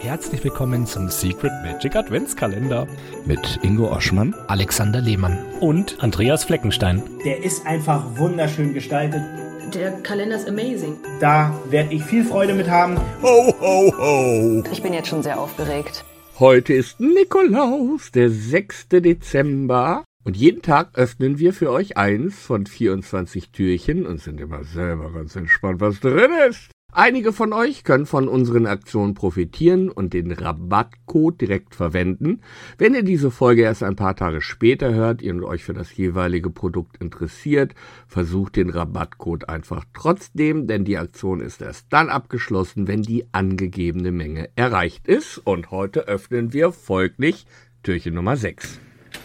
Herzlich willkommen zum Secret Magic Adventskalender mit Ingo Oschmann, Alexander Lehmann und Andreas Fleckenstein. Der ist einfach wunderschön gestaltet. Der Kalender ist amazing. Da werde ich viel Freude mit haben. Ho, ho, ho! Ich bin jetzt schon sehr aufgeregt. Heute ist Nikolaus, der 6. Dezember. Und jeden Tag öffnen wir für euch eins von 24 Türchen und sind immer selber ganz entspannt, was drin ist. Einige von euch können von unseren Aktionen profitieren und den Rabattcode direkt verwenden. Wenn ihr diese Folge erst ein paar Tage später hört und euch für das jeweilige Produkt interessiert, versucht den Rabattcode einfach trotzdem, denn die Aktion ist erst dann abgeschlossen, wenn die angegebene Menge erreicht ist. Und heute öffnen wir folglich Türchen Nummer 6.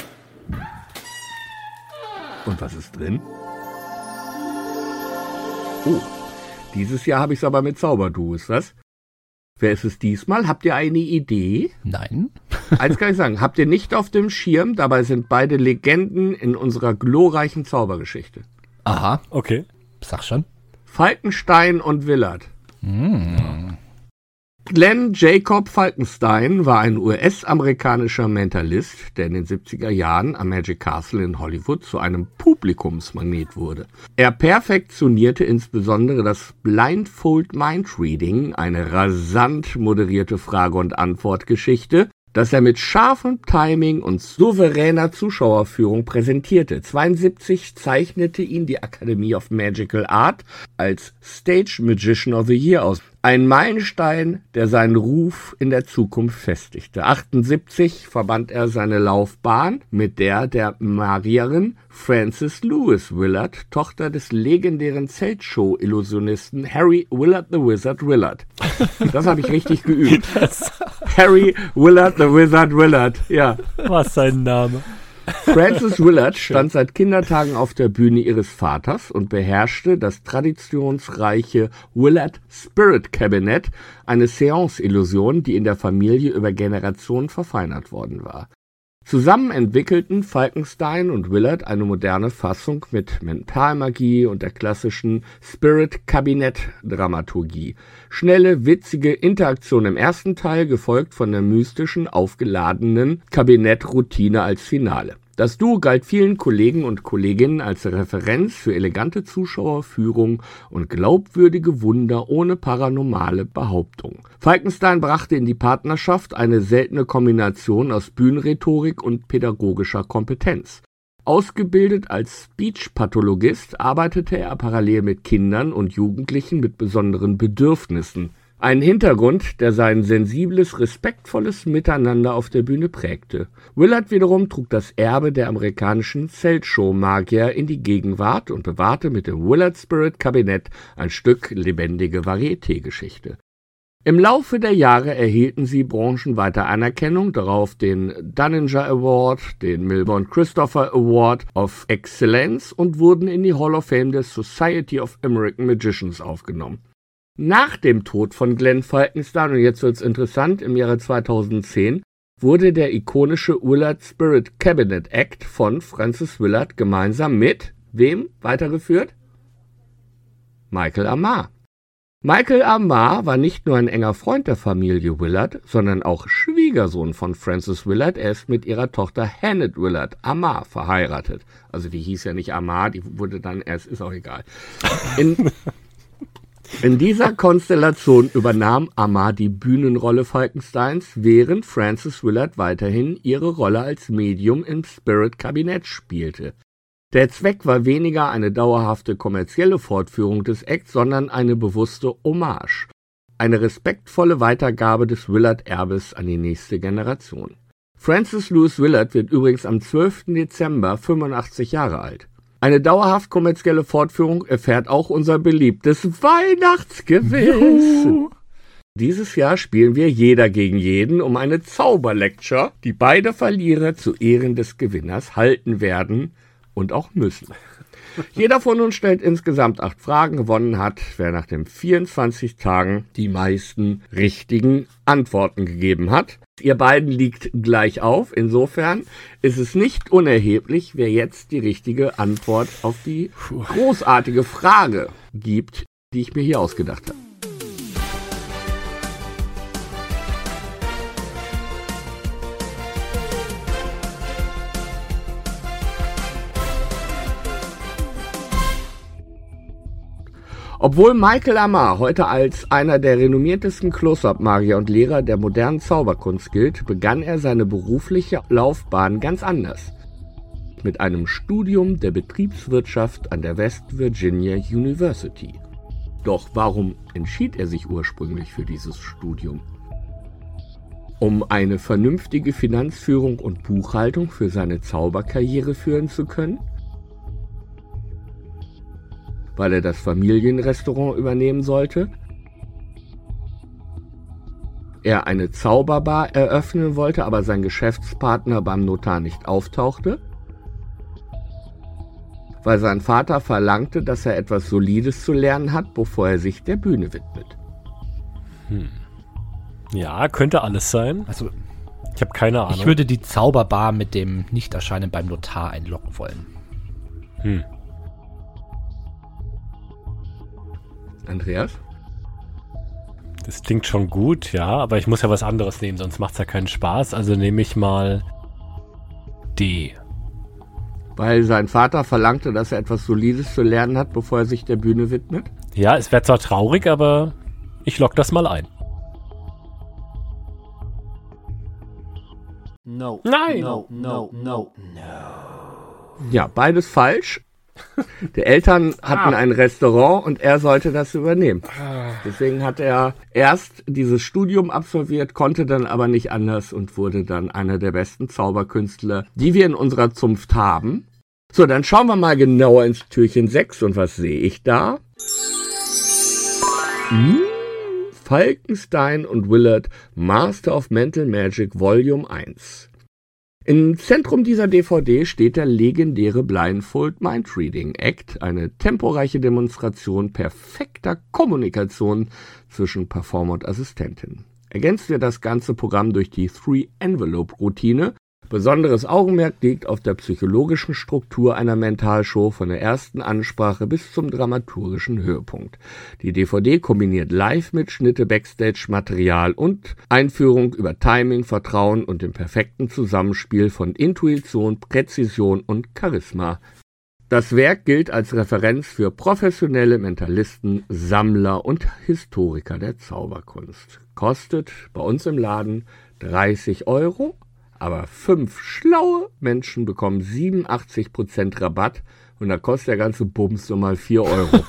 Und was ist drin? Oh. Dieses Jahr habe ich es aber mit Zauberduos, was? Wer ist es diesmal? Habt ihr eine Idee? Nein. Eins kann ich sagen, habt ihr nicht auf dem Schirm, dabei sind beide Legenden in unserer glorreichen Zaubergeschichte. Aha, Okay. sag schon. Falkenstein und Willard. Glenn Jacob Falkenstein war ein US-amerikanischer Mentalist, der in den 70er Jahren am Magic Castle in Hollywood zu einem Publikumsmagnet wurde. Er perfektionierte insbesondere das Blindfold Mind Reading, eine rasant moderierte Frage- und Antwortgeschichte, das er mit scharfem Timing und souveräner Zuschauerführung präsentierte. 1972 zeichnete ihn die Academy of Magical Art als Stage Magician of the Year aus. Ein Meilenstein, der seinen Ruf in der Zukunft festigte. 1978 verband er seine Laufbahn mit der Magierin Frances Lewis Willard, Tochter des legendären Zeltshow-Illusionisten Harry Willard the Wizard Willard. Das habe ich richtig geübt. Harry Willard the Wizard Willard, ja. Was sein Name? Frances Willard stand seit Kindertagen auf der Bühne ihres Vaters und beherrschte das traditionsreiche Willard Spirit Cabinet, eine Seance-Illusion, die in der Familie über Generationen verfeinert worden war. Zusammen entwickelten Falkenstein und Willard eine moderne Fassung mit Mentalmagie und der klassischen Spirit-Kabinett-Dramaturgie. Schnelle, witzige Interaktion im ersten Teil, gefolgt von der mystischen, aufgeladenen Kabinettroutine als Finale. Das Duo galt vielen Kollegen und Kolleginnen als Referenz für elegante Zuschauerführung und glaubwürdige Wunder ohne paranormale Behauptungen. Falkenstein brachte in die Partnerschaft eine seltene Kombination aus Bühnenrhetorik und pädagogischer Kompetenz. Ausgebildet als Speech-Pathologist arbeitete er parallel mit Kindern und Jugendlichen mit besonderen Bedürfnissen. Ein Hintergrund, der sein sensibles, respektvolles Miteinander auf der Bühne prägte. Willard wiederum trug das Erbe der amerikanischen Zeltshow-Magier in die Gegenwart und bewahrte mit dem Willard Spirit Kabinett ein Stück lebendige Varieté-Geschichte. Im Laufe der Jahre erhielten sie branchenweite Anerkennung, darauf den Dunninger Award, den Milbourne Christopher Award of Excellence und wurden in die Hall of Fame der Society of American Magicians aufgenommen. Nach dem Tod von Glenn Falkenstein, und jetzt wird's interessant, im Jahre 2010 wurde der ikonische Willard Spirit Cabinet Act von Frances Willard gemeinsam mit wem weitergeführt? Michael Amar. Michael Amar war nicht nur ein enger Freund der Familie Willard, sondern auch Schwiegersohn von Frances Willard. Er ist mit ihrer Tochter Hannah Willard Amar verheiratet. Also die hieß ja nicht Amar, die wurde dann erst, ist auch egal. In dieser Konstellation übernahm Amar die Bühnenrolle Falkensteins, während Frances Willard weiterhin ihre Rolle als Medium im Spirit-Kabinett spielte. Der Zweck war weniger eine dauerhafte kommerzielle Fortführung des Acts, sondern eine bewusste Hommage, eine respektvolle Weitergabe des Willard-Erbes an die nächste Generation. Frances Lewis Willard wird übrigens am 12. Dezember 85 Jahre alt. Eine dauerhaft kommerzielle Fortführung erfährt auch unser beliebtes Weihnachtsgewiss. Dieses Jahr spielen wir Jeder gegen jeden um eine Zauberlecture, die beide Verlierer zu Ehren des Gewinners halten werden und auch müssen. Jeder von uns stellt insgesamt 8 Fragen. Gewonnen hat, wer nach den 24 Tagen die meisten richtigen Antworten gegeben hat. Ihr beiden liegt gleich auf. Insofern ist es nicht unerheblich, wer jetzt die richtige Antwort auf die großartige Frage gibt, die ich mir hier ausgedacht habe. Obwohl Michael Amar heute als einer der renommiertesten Close-Up-Magier und Lehrer der modernen Zauberkunst gilt, begann er seine berufliche Laufbahn ganz anders. Mit einem Studium der Betriebswirtschaft an der West Virginia University. Doch warum entschied er sich ursprünglich für dieses Studium? Um eine vernünftige Finanzführung und Buchhaltung für seine Zauberkarriere führen zu können? Weil er das Familienrestaurant übernehmen sollte? Er eine Zauberbar eröffnen wollte, aber sein Geschäftspartner beim Notar nicht auftauchte? Weil sein Vater verlangte, dass er etwas Solides zu lernen hat, bevor er sich der Bühne widmet? Ja, könnte alles sein. Also, Ich habe keine Ahnung. ich würde die Zauberbar mit dem Nichterscheinen beim Notar einloggen wollen. Andreas? Das klingt schon gut, ja, aber ich muss ja was anderes nehmen, sonst macht es ja keinen Spaß. Also nehme ich mal D. Weil sein Vater verlangte, dass er etwas Solides zu lernen hat, bevor er sich der Bühne widmet? Ja, es wäre zwar traurig, aber ich logge das mal ein. No. Nein! No. Ja, beides falsch. Die Eltern hatten ein Restaurant und er sollte das übernehmen. Deswegen hat er erst dieses Studium absolviert, konnte dann aber nicht anders und wurde dann einer der besten Zauberkünstler, die wir in unserer Zunft haben. So, dann schauen wir mal genauer ins Türchen 6 und was sehe ich da? Falkenstein und Willard, Master of Mental Magic, Volume 1. Im Zentrum dieser DVD steht der legendäre Blindfold Mind Reading Act, eine temporeiche Demonstration perfekter Kommunikation zwischen Performer und Assistentin. Ergänzt wird das ganze Programm durch die 3-Envelope-Routine. Besonderes Augenmerk liegt auf der psychologischen Struktur einer Mentalshow von der ersten Ansprache bis zum dramaturgischen Höhepunkt. Die DVD kombiniert Live-Mitschnitte, Backstage-Material und Einführung über Timing, Vertrauen und dem perfekten Zusammenspiel von Intuition, Präzision und Charisma. Das Werk gilt als Referenz für professionelle Mentalisten, Sammler und Historiker der Zauberkunst. Kostet bei uns im Laden 30 €. Aber 5 schlaue Menschen bekommen 87% Rabatt und da kostet der ganze Bums nochmal 4 €.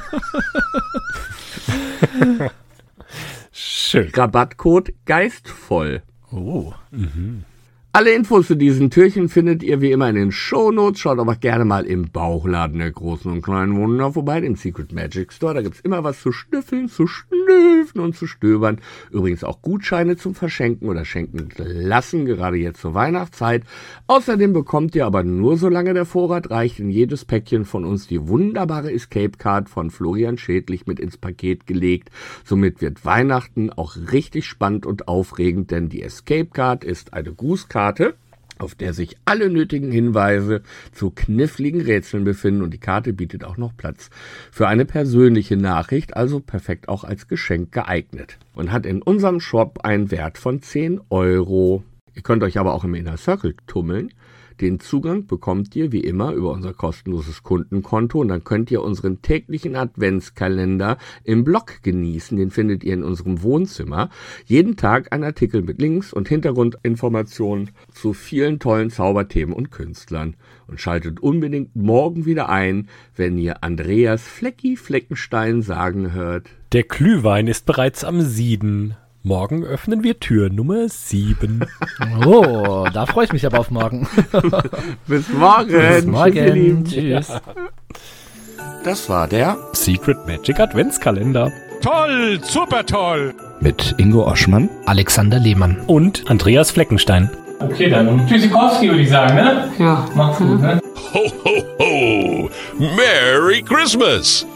Schön. Rabattcode geistvoll. Oh. Alle Infos zu diesen Türchen findet ihr wie immer in den Shownotes. Schaut aber gerne mal im Bauchladen der großen und kleinen Wunder vorbei, dem Secret Magic Store. Da gibt's immer was zu schnüffeln, zu schnüffeln und zu stöbern. Übrigens auch Gutscheine zum Verschenken oder schenken lassen, gerade jetzt zur Weihnachtszeit. Außerdem bekommt ihr aber nur solange der Vorrat reicht in jedes Päckchen von uns die wunderbare Escape Card von Florian Schädlich mit ins Paket gelegt. Somit wird Weihnachten auch richtig spannend und aufregend, denn die Escape Card ist eine Grußkarte, auf der sich alle nötigen Hinweise zu kniffligen Rätseln befinden und die Karte bietet auch noch Platz für eine persönliche Nachricht, also perfekt auch als Geschenk geeignet und hat in unserem Shop einen Wert von 10 €. Ihr könnt euch aber auch im Inner Circle tummeln. Den Zugang bekommt ihr wie immer über unser kostenloses Kundenkonto und dann könnt ihr unseren täglichen Adventskalender im Blog genießen. Den findet ihr in unserem Wohnzimmer. Jeden Tag ein Artikel mit Links und Hintergrundinformationen zu vielen tollen Zauberthemen und Künstlern. Und schaltet unbedingt morgen wieder ein, wenn ihr Andreas Fleckenstein sagen hört. Der Glühwein ist bereits am Sieden. Morgen öffnen wir Tür Nummer 7. Oh, da freue ich mich aber auf morgen. Bis morgen. Bis morgen. Tschüss, ihr Lieben. Tschüss. Das war der Secret Magic Adventskalender. Toll, super toll. Mit Ingo Oschmann, Alexander Lehmann. Und Andreas Fleckenstein. Okay, dann Tschüssikowski würde ich sagen, ne? Ja. Macht's gut, ne? Ho, ho, ho. Merry Christmas.